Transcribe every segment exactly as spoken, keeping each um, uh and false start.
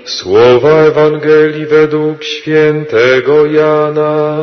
Słowa Ewangelii według świętego Jana.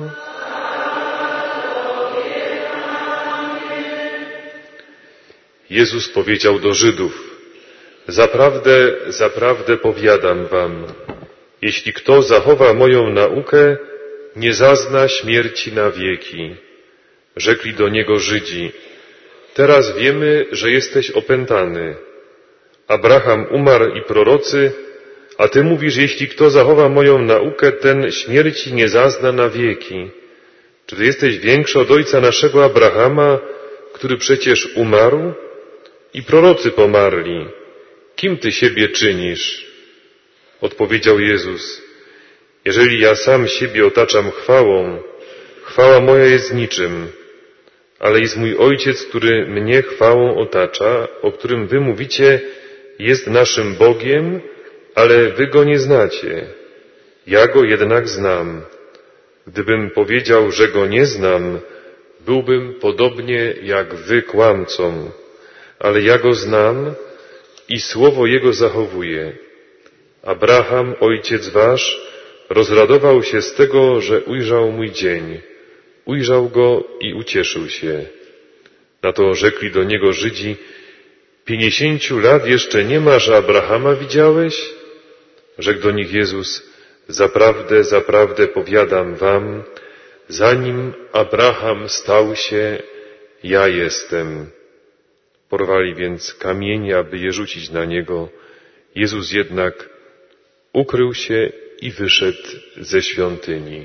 Jezus powiedział do Żydów: Zaprawdę, zaprawdę powiadam wam, jeśli kto zachowa moją naukę, nie zazna śmierci na wieki. Rzekli do niego Żydzi: Teraz wiemy, że jesteś opętany. Abraham umarł i prorocy, a ty mówisz, jeśli kto zachowa moją naukę, ten śmierci nie zazna na wieki. Czy ty jesteś większy od ojca naszego Abrahama, który przecież umarł? I prorocy pomarli. Kim ty siebie czynisz? Odpowiedział Jezus: Jeżeli ja sam siebie otaczam chwałą, chwała moja jest niczym, ale jest mój Ojciec, który mnie chwałą otacza, o którym wy mówicie, jest naszym Bogiem, ale wy go nie znacie. Ja go jednak znam. Gdybym powiedział, że go nie znam, byłbym podobnie jak wy kłamcą, ale ja go znam i słowo jego zachowuję. Abraham, ojciec wasz, rozradował się z tego, że ujrzał mój dzień. Ujrzał go i ucieszył się. Na to rzekli do niego Żydzi: Pięćdziesięciu lat jeszcze nie ma, że Abrahama widziałeś? Rzekł do nich Jezus: Zaprawdę, zaprawdę powiadam wam, zanim Abraham stał się, ja jestem. Porwali więc kamienie, aby je rzucić na niego. Jezus jednak ukrył się i wyszedł ze świątyni.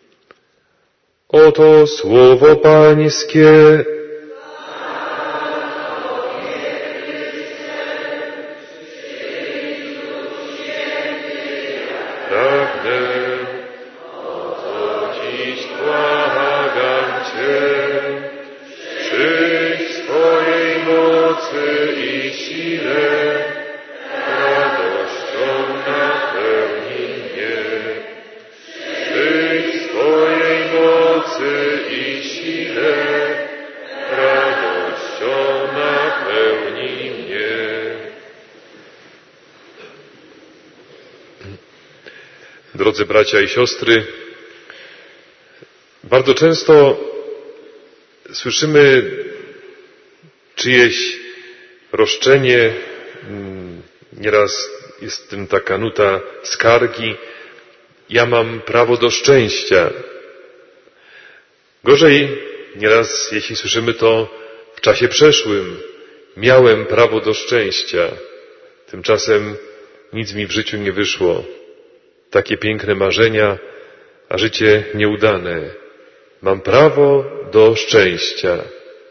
Oto słowo Pańskie. Pragnę, o co dziś błagam Cię, przyjdź swojej mocy i sile, radością napełnij mnie. Przyjdź swojej mocy i sile, radością napełnij mnie. Drodzy bracia i siostry, bardzo często słyszymy czyjeś roszczenie, nieraz jest w tym taka nuta skargi: ja mam prawo do szczęścia. Gorzej nieraz, jeśli słyszymy to w czasie przeszłym: miałem prawo do szczęścia, tymczasem nic mi w życiu nie wyszło. Takie piękne marzenia, a życie nieudane. Mam prawo do szczęścia.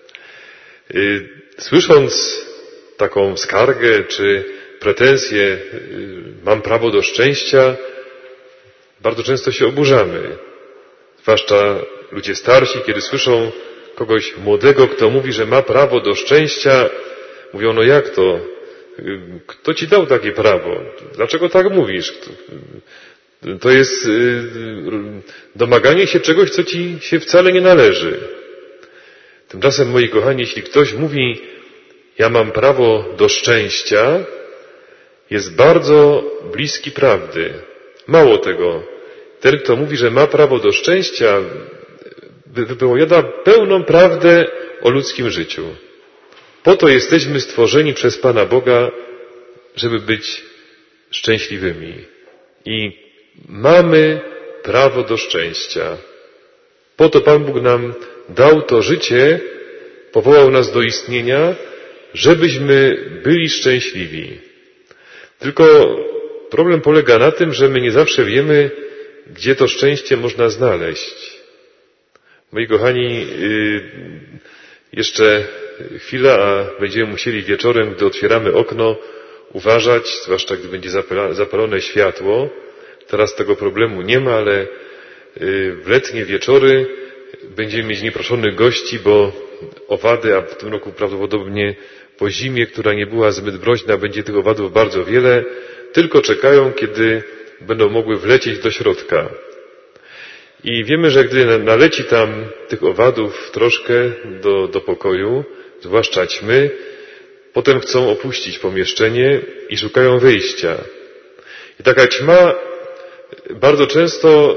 Słysząc taką skargę czy pretensję, mam prawo do szczęścia, bardzo często się oburzamy. Zwłaszcza ludzie starsi, kiedy słyszą kogoś młodego, kto mówi, że ma prawo do szczęścia, mówią: no jak to? Kto ci dał takie prawo? Dlaczego tak mówisz? To jest domaganie się czegoś, co ci się wcale nie należy. Tymczasem, moi kochani, jeśli ktoś mówi: ja mam prawo do szczęścia, jest bardzo bliski prawdy. Mało tego, ten, kto mówi, że ma prawo do szczęścia, wypowiada pełną prawdę o ludzkim życiu. Po to jesteśmy stworzeni przez Pana Boga, żeby być szczęśliwymi. I mamy prawo do szczęścia. Po to Pan Bóg nam dał to życie, powołał nas do istnienia, żebyśmy byli szczęśliwi. Tylko problem polega na tym, że my nie zawsze wiemy, gdzie to szczęście można znaleźć. Moi kochani, jeszcze chwila, a będziemy musieli wieczorem, gdy otwieramy okno, uważać, zwłaszcza gdy będzie zapalone światło. Teraz tego problemu nie ma, ale w letnie wieczory będziemy mieć nieproszonych gości, bo owady, a w tym roku prawdopodobnie po zimie, która nie była zbyt mroźna, będzie tych owadów bardzo wiele, tylko czekają, kiedy będą mogły wlecieć do środka. I wiemy, że gdy naleci tam tych owadów troszkę do, do pokoju, zwłaszcza ćmy, potem chcą opuścić pomieszczenie i szukają wyjścia. I taka ćma bardzo często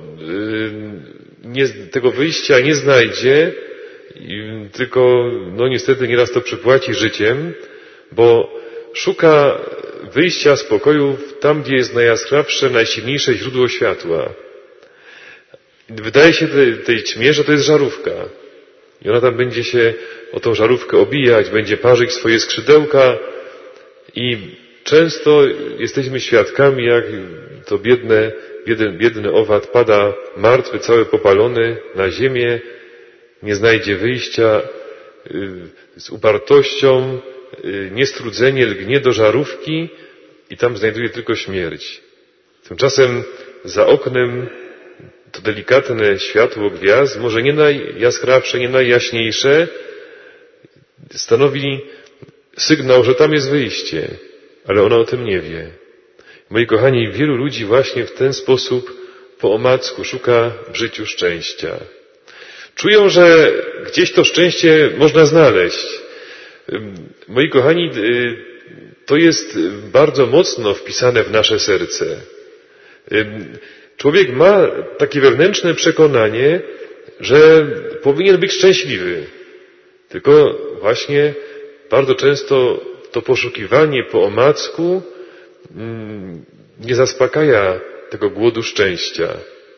nie, tego wyjścia nie znajdzie, tylko no niestety nieraz to przypłaci życiem, bo szuka wyjścia z pokoju tam, gdzie jest najjaskrawsze, najsilniejsze źródło światła. Wydaje się tej, tej ćmie, że to jest żarówka. I ona tam będzie się o tą żarówkę obijać, będzie parzyć swoje skrzydełka i często jesteśmy świadkami, jak to biedne, biedny, biedny owad pada martwy, cały popalony na ziemię, nie znajdzie wyjścia, z upartością, niestrudzenie lgnie do żarówki i tam znajduje tylko śmierć. Tymczasem za oknem to delikatne światło gwiazd, może nie najjaskrawsze, nie najjaśniejsze, stanowi sygnał, że tam jest wyjście, ale ona o tym nie wie. Moi kochani, wielu ludzi właśnie w ten sposób po omacku szuka w życiu szczęścia. Czują, że gdzieś to szczęście można znaleźć. Moi kochani, to jest bardzo mocno wpisane w nasze serce. Człowiek ma takie wewnętrzne przekonanie, że powinien być szczęśliwy. Tylko właśnie bardzo często to poszukiwanie po omacku nie zaspokaja tego głodu szczęścia.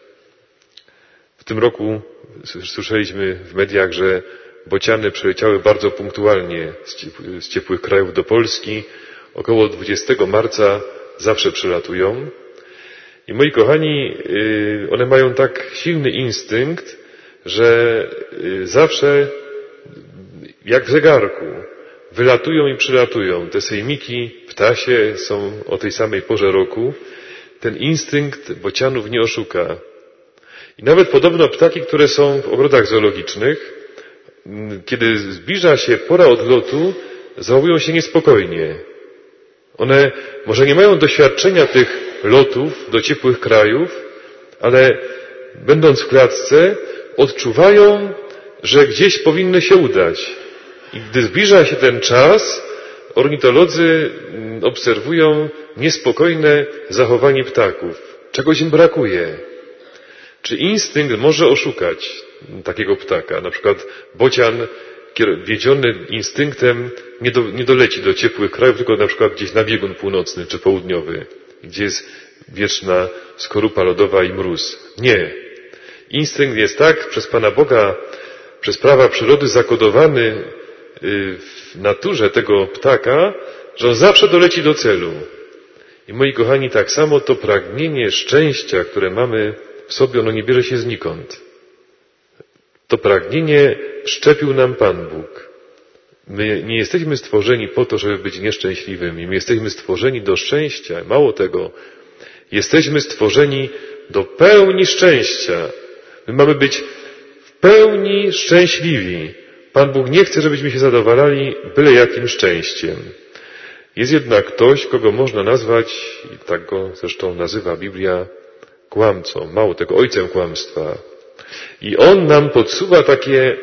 W tym roku słyszeliśmy w mediach, że bociany przyleciały bardzo punktualnie z ciepłych krajów do Polski. Około dwudziestego marca zawsze przylatują. I moi kochani, one mają tak silny instynkt, że zawsze jak w zegarku wylatują i przylatują. Te sejmiki ptasie są o tej samej porze roku. Ten instynkt bocianów nie oszuka. I nawet podobno ptaki, które są w ogrodach zoologicznych, kiedy zbliża się pora odlotu, zachowują się niespokojnie. One może nie mają doświadczenia tych lotów do ciepłych krajów, ale będąc w klatce odczuwają, że gdzieś powinny się udać. I gdy zbliża się ten czas, ornitolodzy obserwują niespokojne zachowanie ptaków. Czegoś im brakuje. Czy instynkt może oszukać takiego ptaka? Na przykład bocian wiedziony instynktem nie, do, nie doleci do ciepłych krajów, tylko na przykład gdzieś na biegun północny czy południowy, gdzie jest wieczna skorupa lodowa i mróz. Nie. Instynkt jest tak przez Pana Boga, przez prawa przyrody zakodowany w naturze tego ptaka, że on zawsze doleci do celu. I moi kochani, tak samo to pragnienie szczęścia, które mamy w sobie, ono nie bierze się znikąd. To pragnienie wszczepił nam Pan Bóg. My nie jesteśmy stworzeni po to, żeby być nieszczęśliwymi. My jesteśmy stworzeni do szczęścia. Mało tego, jesteśmy stworzeni do pełni szczęścia. My mamy być w pełni szczęśliwi. Pan Bóg nie chce, żebyśmy się zadowalali byle jakim szczęściem. Jest jednak ktoś, kogo można nazwać, i tak go zresztą nazywa Biblia, kłamcą. Mało tego, ojcem kłamstwa. I on nam podsuwa takie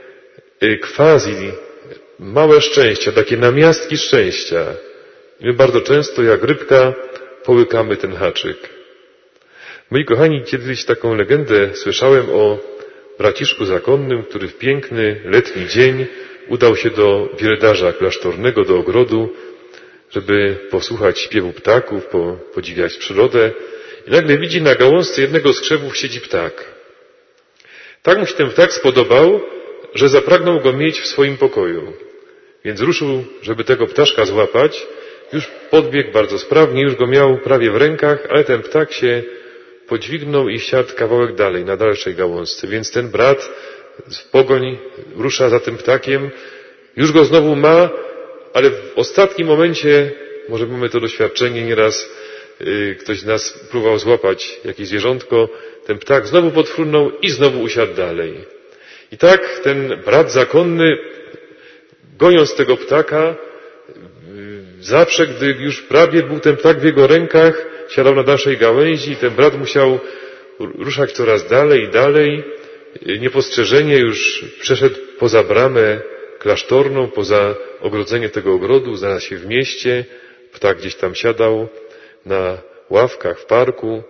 quasi małe szczęścia, takie namiastki szczęścia. I my bardzo często, jak rybka, połykamy ten haczyk. Moi kochani, kiedyś taką legendę słyszałem o braciszku zakonnym, który w piękny, letni dzień udał się do wieldarza klasztornego, do ogrodu, żeby posłuchać śpiewu ptaków, po, podziwiać przyrodę. I nagle widzi, na gałązce jednego z krzewów siedzi ptak. Tak mu się ten ptak spodobał, że zapragnął go mieć w swoim pokoju. Więc ruszył, żeby tego ptaszka złapać. Już podbiegł bardzo sprawnie, już go miał prawie w rękach, ale ten ptak się podźwignął i siadł kawałek dalej, na dalszej gałązce. Więc ten brat w pogoń rusza za tym ptakiem, już go znowu ma, ale w ostatnim momencie, może mamy to doświadczenie, nieraz yy, ktoś z nas próbował złapać jakieś zwierzątko, ten ptak znowu podfrunął i znowu usiadł dalej. I tak ten brat zakonny, goniąc tego ptaka, zawsze, gdy już prawie był ten ptak w jego rękach, siadał na dalszej gałęzi i ten brat musiał ruszać coraz dalej i dalej. Niepostrzeżenie już przeszedł poza bramę klasztorną, poza ogrodzenie tego ogrodu, znalazł się w mieście. Ptak gdzieś tam siadał na ławkach w parku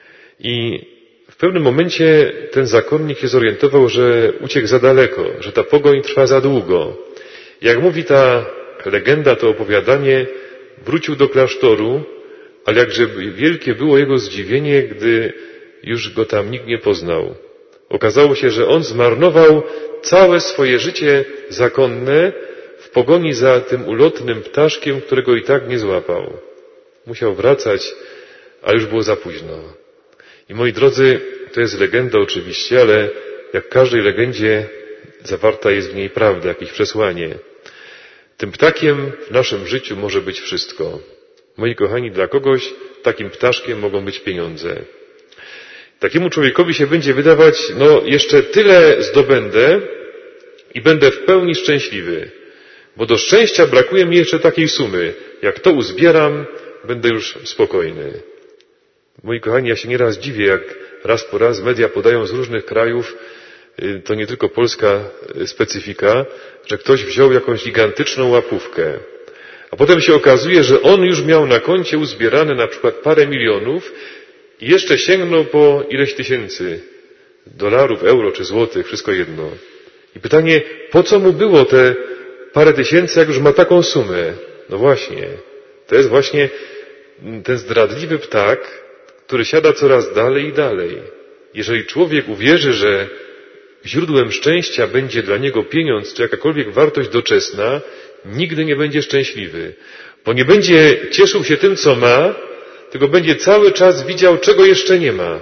i w pewnym momencie ten zakonnik się zorientował, że uciekł za daleko, że ta pogoń trwa za długo. Jak mówi ta legenda, to opowiadanie, wrócił do klasztoru, ale jakże wielkie było jego zdziwienie, gdy już go tam nikt nie poznał. Okazało się, że on zmarnował całe swoje życie zakonne w pogoni za tym ulotnym ptaszkiem, którego i tak nie złapał. Musiał wracać, a już było za późno. I moi drodzy, to jest legenda oczywiście, ale jak w każdej legendzie zawarta jest w niej prawda, jakieś przesłanie. Tym ptakiem w naszym życiu może być wszystko. Moi kochani, dla kogoś takim ptaszkiem mogą być pieniądze. Takiemu człowiekowi się będzie wydawać, no jeszcze tyle zdobędę i będę w pełni szczęśliwy, bo do szczęścia brakuje mi jeszcze takiej sumy. Jak to uzbieram, będę już spokojny. Moi kochani, ja się nieraz dziwię, jak raz po raz media podają z różnych krajów, to nie tylko polska specyfika, że ktoś wziął jakąś gigantyczną łapówkę, a potem się okazuje, że on już miał na koncie uzbierane na przykład parę milionów i jeszcze sięgnął po ileś tysięcy dolarów, euro czy złotych, wszystko jedno. I pytanie, po co mu było te parę tysięcy, jak już ma taką sumę? No właśnie, to jest właśnie ten zdradliwy ptak, który siada coraz dalej i dalej. Jeżeli człowiek uwierzy, że źródłem szczęścia będzie dla niego pieniądz czy jakakolwiek wartość doczesna, nigdy nie będzie szczęśliwy, bo nie będzie cieszył się tym, co ma, tylko będzie cały czas widział, czego jeszcze nie ma.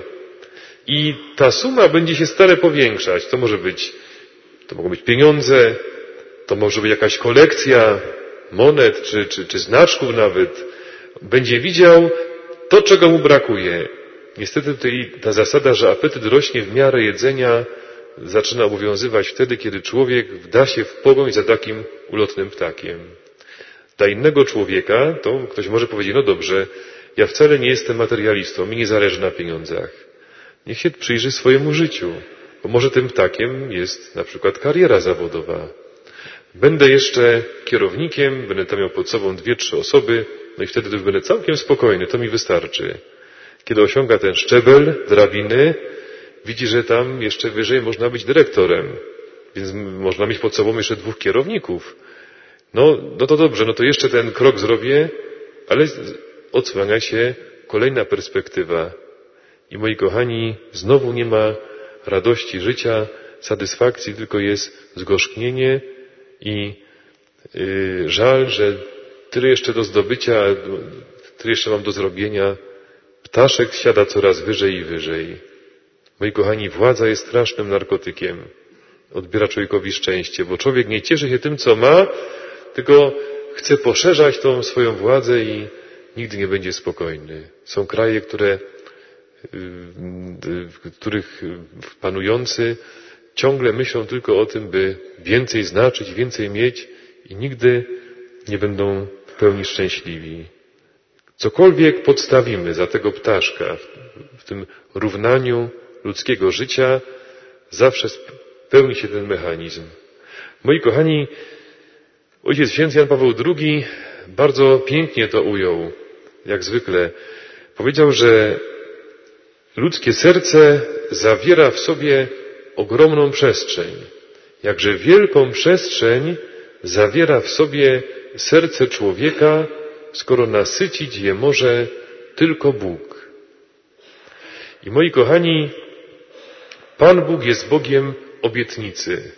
I ta suma będzie się stale powiększać. To może być, to mogą być pieniądze, to może być jakaś kolekcja monet czy, czy, czy znaczków nawet. Będzie widział to, czego mu brakuje. Niestety tutaj ta zasada, że apetyt rośnie w miarę jedzenia, zaczyna obowiązywać wtedy, kiedy człowiek wda się w pogoń za takim ulotnym ptakiem. Dla innego człowieka to ktoś może powiedzieć, no dobrze, ja wcale nie jestem materialistą, mi nie zależy na pieniądzach. Niech się przyjrzy swojemu życiu, bo może tym ptakiem jest na przykład kariera zawodowa. Będę jeszcze kierownikiem, będę tam miał pod sobą dwie, trzy osoby, no i wtedy już będę całkiem spokojny, to mi wystarczy. Kiedy osiąga ten szczebel drabiny, widzi, że tam jeszcze wyżej można być dyrektorem, więc można mieć pod sobą jeszcze dwóch kierowników. No, no to dobrze, no to jeszcze ten krok zrobię, ale odsłania się kolejna perspektywa. I moi kochani, znowu nie ma radości życia, satysfakcji, tylko jest zgorzknienie i yy, żal, że tyle jeszcze do zdobycia, tyle jeszcze mam do zrobienia. Ptaszek siada coraz wyżej i wyżej. Moi kochani, władza jest strasznym narkotykiem. Odbiera człowiekowi szczęście, bo człowiek nie cieszy się tym, co ma, tylko chce poszerzać tą swoją władzę i nigdy nie będzie spokojny. Są kraje, które, w których panujący ciągle myślą tylko o tym, by więcej znaczyć, więcej mieć i nigdy nie będą w pełni szczęśliwi. Cokolwiek podstawimy za tego ptaszka w tym równaniu ludzkiego życia, zawsze spełni się ten mechanizm. Moi kochani, Ojciec Święty Jan Paweł drugi bardzo pięknie to ujął, jak zwykle. Powiedział, że ludzkie serce zawiera w sobie ogromną przestrzeń. Jakże wielką przestrzeń zawiera w sobie serce człowieka, skoro nasycić je może tylko Bóg. I moi kochani, Pan Bóg jest Bogiem obietnicy.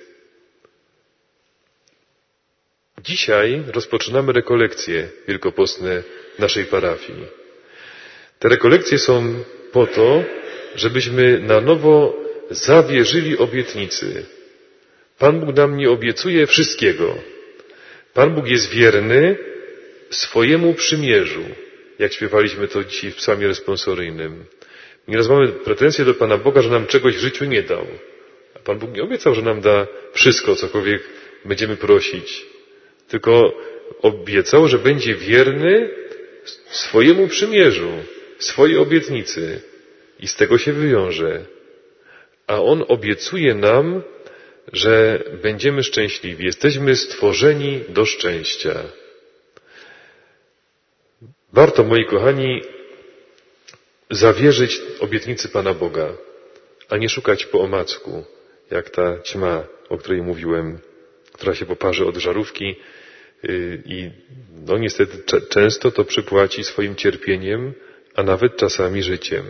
Dzisiaj rozpoczynamy rekolekcje wielkopostne naszej parafii. Te rekolekcje są po to, żebyśmy na nowo zawierzyli obietnicy. Pan Bóg nam nie obiecuje wszystkiego. Pan Bóg jest wierny swojemu przymierzu, jak śpiewaliśmy to dzisiaj w psalmie responsoryjnym. Nieraz mamy pretensje do Pana Boga, że nam czegoś w życiu nie dał. A Pan Bóg nie obiecał, że nam da wszystko, cokolwiek będziemy prosić. Tylko obiecał, że będzie wierny swojemu przymierzu, swojej obietnicy. I z tego się wywiąże. A On obiecuje nam, że będziemy szczęśliwi. Jesteśmy stworzeni do szczęścia. Warto, moi kochani, zawierzyć obietnicy Pana Boga, a nie szukać po omacku, jak ta ćma, o której mówiłem, która się poparzy od żarówki i no niestety często to przypłaci swoim cierpieniem, a nawet czasami życiem.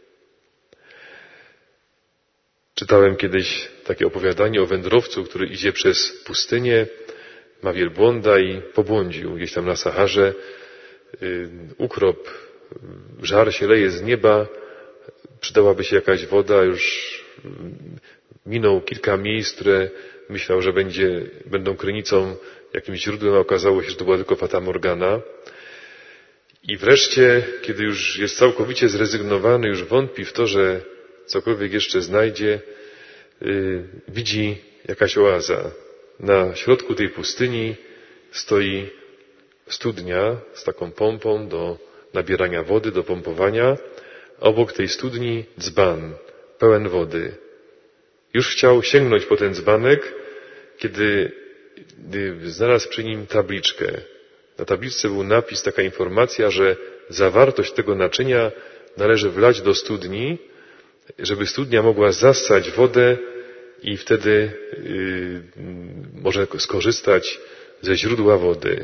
Czytałem kiedyś takie opowiadanie o wędrowcu, który idzie przez pustynię, ma wielbłąda i pobłądził gdzieś tam na Saharze. Ukrop, żar się leje z nieba, przydałaby się jakaś woda, już minął kilka miejsc, które myślał, że będzie, będą krynicą, jakimś źródłem, a okazało się, że to była tylko Fata Morgana. I wreszcie, kiedy już jest całkowicie zrezygnowany, już wątpi w to, że cokolwiek jeszcze znajdzie, yy, widzi jakaś oaza. Na środku tej pustyni stoi studnia z taką pompą do nabierania wody, do pompowania, a obok tej studni dzban pełen wody. Już chciał sięgnąć po ten dzbanek, kiedy znalazł przy nim tabliczkę. Na tabliczce był napis, taka informacja, że zawartość tego naczynia należy wlać do studni, żeby studnia mogła zassać wodę i wtedy yy, może skorzystać ze źródła wody.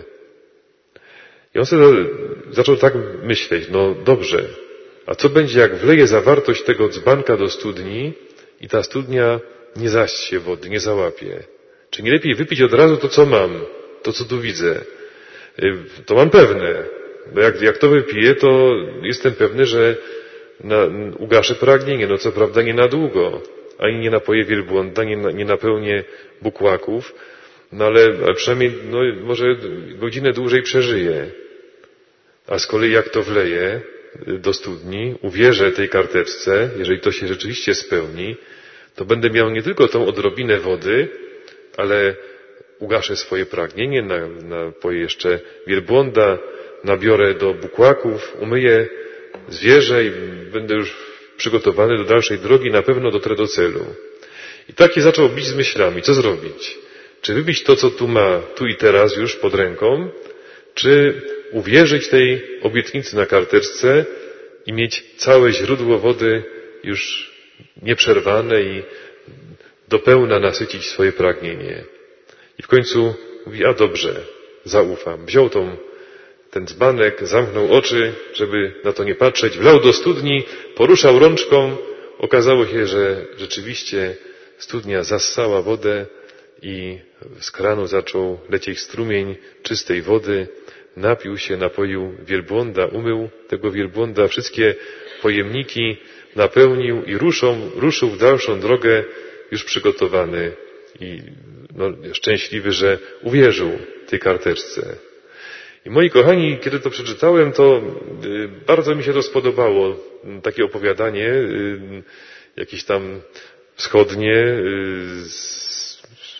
I on sobie zaczął tak myśleć, no dobrze, a co będzie, jak wleję zawartość tego dzbanka do studni i ta studnia nie zassie wody, nie załapie? Czy nie lepiej wypić od razu to, co mam, to, co tu widzę? To mam pewne. Bo jak, jak to wypiję, to jestem pewny, że na, ugaszę pragnienie. No co prawda nie na długo. Ani nie napoję wielbłąda, nie, nie napełnię bukłaków. No ale, ale przynajmniej no, może godzinę dłużej przeżyję. A z kolei jak to wleję do studni, uwierzę tej karteczce, jeżeli to się rzeczywiście spełni, to będę miał nie tylko tą odrobinę wody, ale ugaszę swoje pragnienie, napoję jeszcze wielbłąda, nabiorę do bukłaków, umyję zwierzę i będę już przygotowany do dalszej drogi, na pewno dotrę do celu. I taki zaczął bić z myślami, co zrobić? Czy wybić to, co tu ma, tu i teraz już pod ręką, czy uwierzyć tej obietnicy na karteczce i mieć całe źródło wody już nieprzerwane i do pełna nasycić swoje pragnienie. I w końcu mówi, a dobrze, zaufam. Wziął tą, ten dzbanek, zamknął oczy, żeby na to nie patrzeć, wlał do studni, poruszał rączką. Okazało się, że rzeczywiście studnia zassała wodę i z kranu zaczął lecieć strumień czystej wody. Napił się, napoił wielbłąda, umył tego wielbłąda, wszystkie pojemniki napełnił i ruszą, ruszył w dalszą drogę już przygotowany i no, szczęśliwy, że uwierzył tej karteczce. I moi kochani, kiedy to przeczytałem, to bardzo mi się to spodobało. Takie opowiadanie, jakieś tam wschodnie z,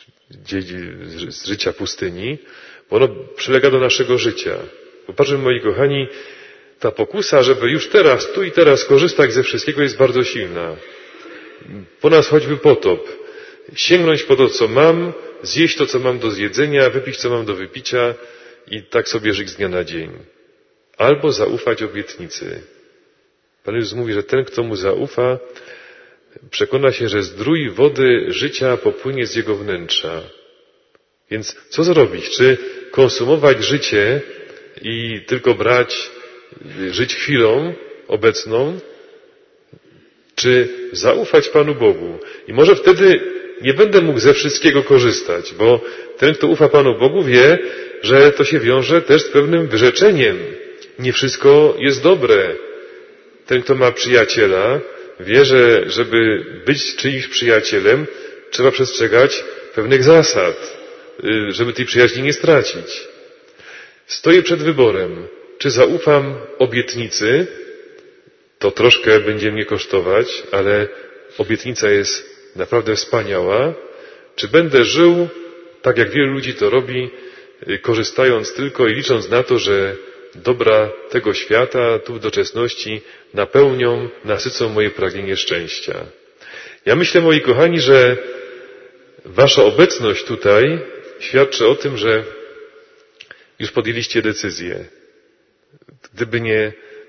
z życia pustyni, bo ono przylega do naszego życia. Popatrzmy, moi kochani, ta pokusa, żeby już teraz, tu i teraz korzystać ze wszystkiego jest bardzo silna. Po nas choćby potop. Sięgnąć po to, co mam, zjeść to, co mam do zjedzenia, wypić, co mam do wypicia i tak sobie żyć z dnia na dzień. Albo zaufać obietnicy. Pan Jezus mówi, że ten, kto mu zaufa, przekona się, że zdrój wody życia popłynie z jego wnętrza. Więc co zrobić? Czy konsumować życie i tylko brać, żyć chwilą obecną? Czy zaufać Panu Bogu? I może wtedy nie będę mógł ze wszystkiego korzystać, bo ten, kto ufa Panu Bogu, wie, że to się wiąże też z pewnym wyrzeczeniem. Nie wszystko jest dobre. Ten, kto ma przyjaciela, wie, że żeby być czyimś przyjacielem, trzeba przestrzegać pewnych zasad, żeby tej przyjaźni nie stracić. Stoję przed wyborem, czy zaufam obietnicy, to troszkę będzie mnie kosztować, ale obietnica jest naprawdę wspaniała, czy będę żył, tak jak wielu ludzi to robi, korzystając tylko i licząc na to, że dobra tego świata, tu w doczesności, napełnią, nasycą moje pragnienie szczęścia. Ja myślę, moi kochani, że wasza obecność tutaj świadczy o tym, że już podjęliście decyzję. Gdyby nie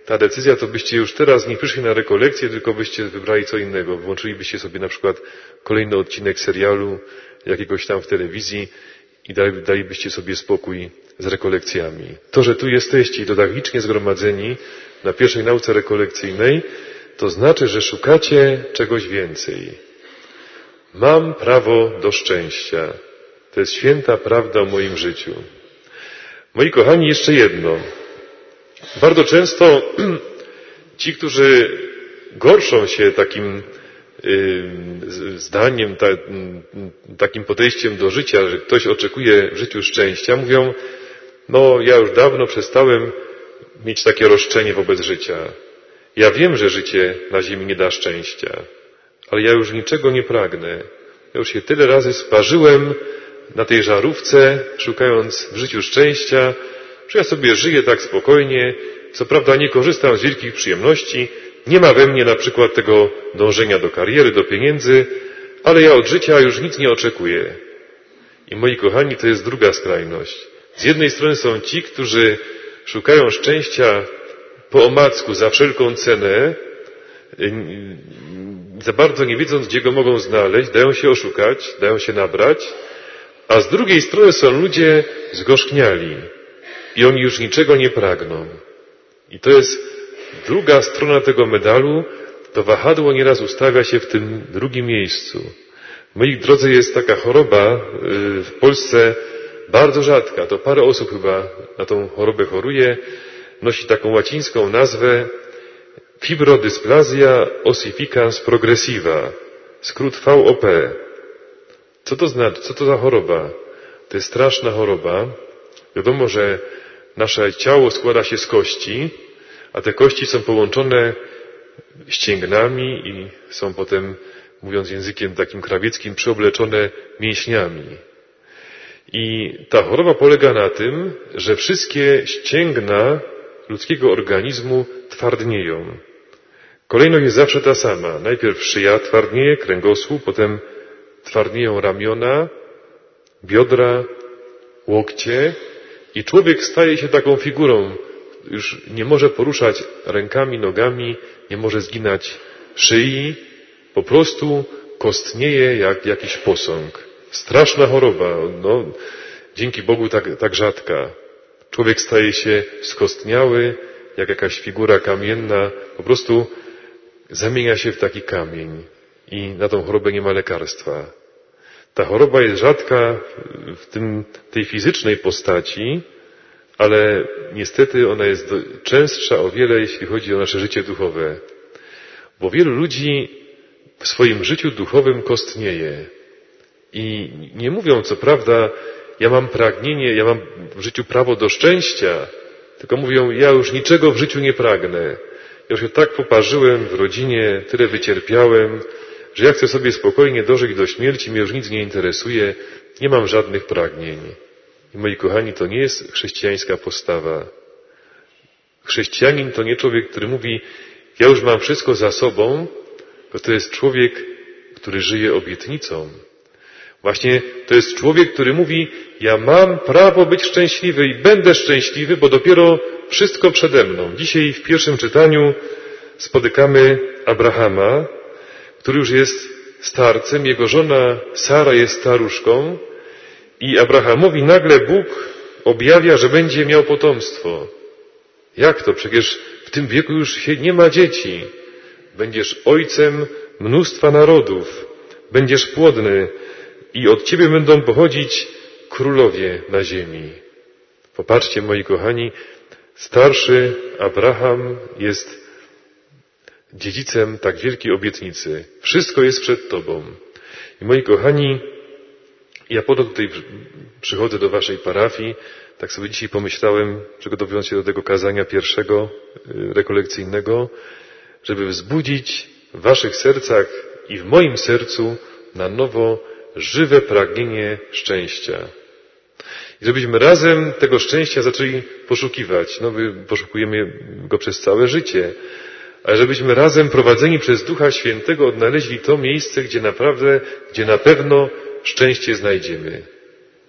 ta decyzja, to byście już teraz nie przyszli na rekolekcję, tylko byście wybrali co innego. Włączylibyście sobie na przykład kolejny odcinek serialu jakiegoś tam w telewizji i dali, dalibyście sobie spokój z rekolekcjami. To, że tu jesteście i to tak licznie zgromadzeni na pierwszej nauce rekolekcyjnej, to znaczy, że szukacie czegoś więcej. Mam prawo do szczęścia. To jest święta prawda o moim życiu. Moi kochani, jeszcze jedno. Bardzo często ci, którzy gorszą się takim zdaniem, ta, takim podejściem do życia, że ktoś oczekuje w życiu szczęścia, mówią, no ja już dawno przestałem mieć takie roszczenie wobec życia. Ja wiem, że życie na ziemi nie da szczęścia, ale ja już niczego nie pragnę. Ja już się tyle razy sparzyłem na tej żarówce, szukając w życiu szczęścia, że ja sobie żyję tak spokojnie, co prawda nie korzystam z wielkich przyjemności, nie ma we mnie na przykład tego dążenia do kariery, do pieniędzy, ale ja od życia już nic nie oczekuję. I moi kochani, to jest druga skrajność. Z jednej strony są ci, którzy szukają szczęścia po omacku, za wszelką cenę, za bardzo nie wiedząc, gdzie go mogą znaleźć, dają się oszukać, dają się nabrać, a z drugiej strony są ludzie zgorzkniali i oni już niczego nie pragną. I to jest druga strona tego medalu, to wahadło nieraz ustawia się w tym drugim miejscu. Moi drodzy, jest taka choroba w Polsce bardzo rzadka, to parę osób chyba na tą chorobę choruje, nosi taką łacińską nazwę fibrodysplazja ossificans progressiva, skrót V O P. Co to znaczy? Co to za choroba? To jest straszna choroba. Wiadomo, że nasze ciało składa się z kości, a te kości są połączone ścięgnami i są potem, mówiąc językiem takim krawieckim, przyobleczone mięśniami. I ta choroba polega na tym, że wszystkie ścięgna ludzkiego organizmu twardnieją. Kolejność jest zawsze ta sama. Najpierw szyja twardnieje, kręgosłup, potem twardnieją ramiona, biodra, łokcie i człowiek staje się taką figurą. Już nie może poruszać rękami, nogami, nie może zginać szyi, po prostu kostnieje jak jakiś posąg. Straszna choroba, no, dzięki Bogu tak, tak rzadka. Człowiek staje się skostniały, jak jakaś figura kamienna, po prostu zamienia się w taki kamień i na tą chorobę nie ma lekarstwa. Ta choroba jest rzadka w tym, tej fizycznej postaci, ale niestety ona jest częstsza o wiele, jeśli chodzi o nasze życie duchowe. Bo wielu ludzi w swoim życiu duchowym kostnieje. I nie mówią, co prawda, ja mam pragnienie, ja mam w życiu prawo do szczęścia, tylko mówią, ja już niczego w życiu nie pragnę. Ja już się tak poparzyłem w rodzinie, tyle wycierpiałem, że ja chcę sobie spokojnie dożyć do śmierci, mnie już nic nie interesuje, nie mam żadnych pragnień. I moi kochani, to nie jest chrześcijańska postawa. Chrześcijanin to nie człowiek, który mówi, ja już mam wszystko za sobą, bo to jest człowiek, który żyje obietnicą. Właśnie to jest człowiek, który mówi, ja mam prawo być szczęśliwy i będę szczęśliwy, bo dopiero wszystko przede mną. Dzisiaj w pierwszym czytaniu spotykamy Abrahama, który już jest starcem, jego żona Sara jest staruszką i Abrahamowi nagle Bóg objawia, że będzie miał potomstwo. Jak to? Przecież w tym wieku już się nie ma dzieci. Będziesz ojcem mnóstwa narodów. Będziesz płodny i od ciebie będą pochodzić królowie na ziemi. Popatrzcie, moi kochani, starszy Abraham jest dziedzicem tak wielkiej obietnicy. Wszystko jest przed tobą. I moi kochani, ja po to tutaj przychodzę do waszej parafii, tak sobie dzisiaj pomyślałem, przygotowując się do tego kazania pierwszego rekolekcyjnego, żeby wzbudzić w waszych sercach i w moim sercu na nowo żywe pragnienie szczęścia. I żebyśmy razem tego szczęścia zaczęli poszukiwać. No my poszukujemy go przez całe życie, ale żebyśmy razem prowadzeni przez Ducha Świętego odnaleźli to miejsce, gdzie naprawdę, gdzie na pewno szczęście znajdziemy.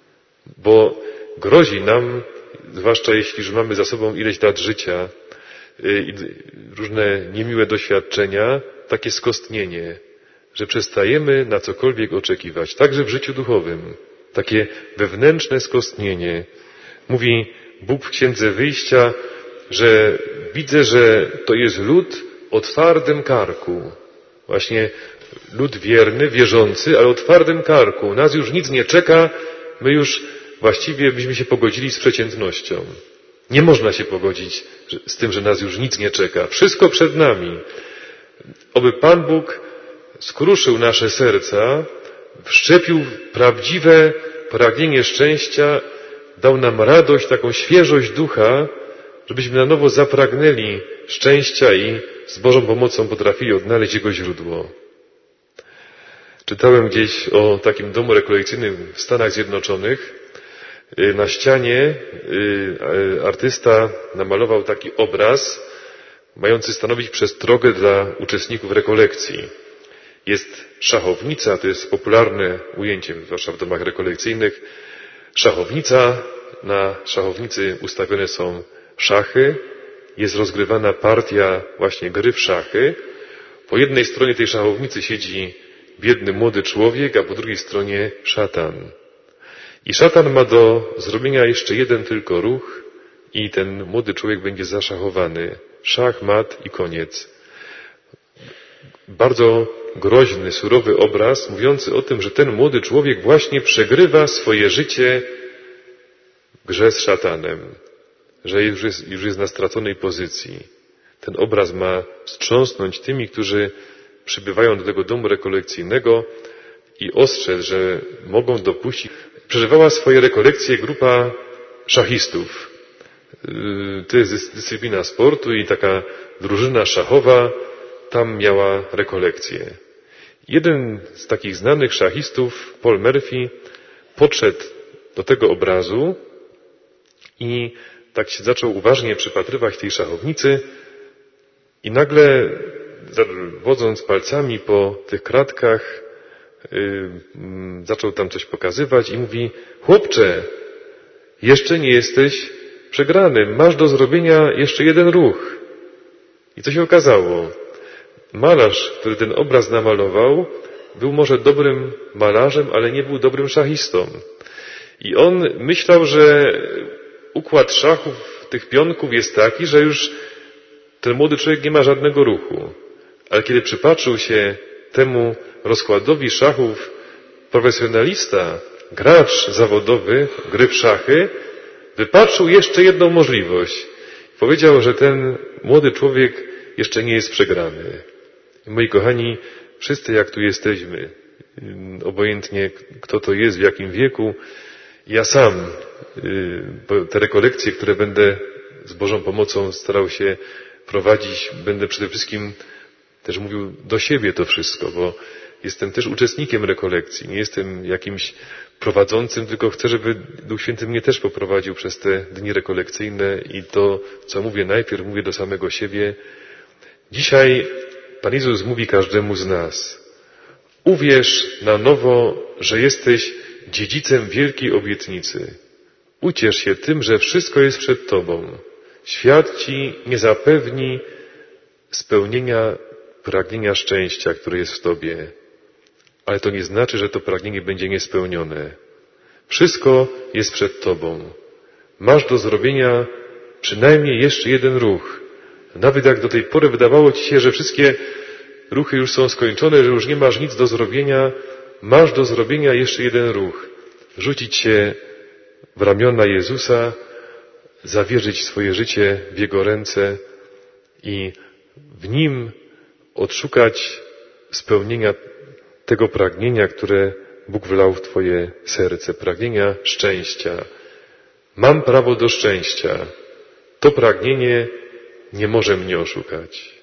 Bo grozi nam, zwłaszcza jeśli już mamy za sobą ileś lat życia, i różne niemiłe doświadczenia, takie skostnienie, że przestajemy na cokolwiek oczekiwać, także w życiu duchowym. Takie wewnętrzne skostnienie. Mówi Bóg w Księdze Wyjścia, że widzę, że to jest lud o twardym karku. Właśnie lud wierny, wierzący, ale o twardym karku. Nas już nic nie czeka, my już właściwie byśmy się pogodzili z przeciętnością. Nie można się pogodzić z tym, że nas już nic nie czeka. Wszystko przed nami. Oby Pan Bóg skruszył nasze serca, wszczepił prawdziwe pragnienie szczęścia, dał nam radość, taką świeżość ducha, żebyśmy na nowo zapragnęli szczęścia i z Bożą pomocą potrafili odnaleźć jego źródło. Czytałem gdzieś o takim domu rekolekcyjnym w Stanach Zjednoczonych. Na ścianie artysta namalował taki obraz mający stanowić przestrogę dla uczestników rekolekcji. Jest szachownica, to jest popularne ujęcie, zwłaszcza w domach rekolekcyjnych. Szachownica, na szachownicy ustawione są szachy, jest rozgrywana partia właśnie gry w szachy. Po jednej stronie tej szachownicy siedzi biedny młody człowiek, a po drugiej stronie szatan. I szatan ma do zrobienia jeszcze jeden tylko ruch i ten młody człowiek będzie zaszachowany. Szach, mat i koniec. Bardzo groźny, surowy obraz mówiący o tym, że ten młody człowiek właśnie przegrywa swoje życie w grze z szatanem, że już jest, już jest na straconej pozycji. Ten obraz ma wstrząsnąć tymi, którzy przybywają do tego domu rekolekcyjnego i ostrzec, że mogą dopuścić. Przeżywała swoje rekolekcje grupa szachistów. To jest dyscyplina sportu i taka drużyna szachowa tam miała rekolekcje. Jeden z takich znanych szachistów, Paul Morphy, podszedł do tego obrazu i tak się zaczął uważnie przypatrywać tej szachownicy i nagle, wodząc palcami po tych kratkach, yy, zaczął tam coś pokazywać i mówi: chłopcze, jeszcze nie jesteś przegrany, masz do zrobienia jeszcze jeden ruch. I co się okazało? Malarz, który ten obraz namalował, był może dobrym malarzem, ale nie był dobrym szachistą. I on myślał, że układ szachów, tych pionków jest taki, że już ten młody człowiek nie ma żadnego ruchu. Ale kiedy przypatrzył się temu rozkładowi szachów profesjonalista, gracz zawodowy gry w szachy, wypatrzył jeszcze jedną możliwość. Powiedział, że ten młody człowiek jeszcze nie jest przegrany. Moi kochani, wszyscy jak tu jesteśmy, obojętnie kto to jest, w jakim wieku, ja sam te rekolekcje, które będę z Bożą pomocą starał się prowadzić, będę przede wszystkim też mówił do siebie to wszystko, bo jestem też uczestnikiem rekolekcji, nie jestem jakimś prowadzącym, tylko chcę, żeby Duch Święty mnie też poprowadził przez te dni rekolekcyjne i to, co mówię najpierw, mówię do samego siebie. Dzisiaj Pan Jezus mówi każdemu z nas: uwierz na nowo, że jesteś dziedzicem wielkiej obietnicy. Uciesz się tym, że wszystko jest przed Tobą. Świat Ci nie zapewni spełnienia pragnienia szczęścia, które jest w Tobie. Ale to nie znaczy, że to pragnienie będzie niespełnione. Wszystko jest przed Tobą. Masz do zrobienia przynajmniej jeszcze jeden ruch. Nawet jak do tej pory wydawało Ci się, że wszystkie ruchy już są skończone, że już nie masz nic do zrobienia, masz do zrobienia jeszcze jeden ruch. Rzucić się w ramiona Jezusa, zawierzyć swoje życie w Jego ręce i w Nim odszukać spełnienia tego pragnienia, które Bóg wlał w Twoje serce, pragnienia szczęścia. Mam prawo do szczęścia. To pragnienie nie może mnie oszukać.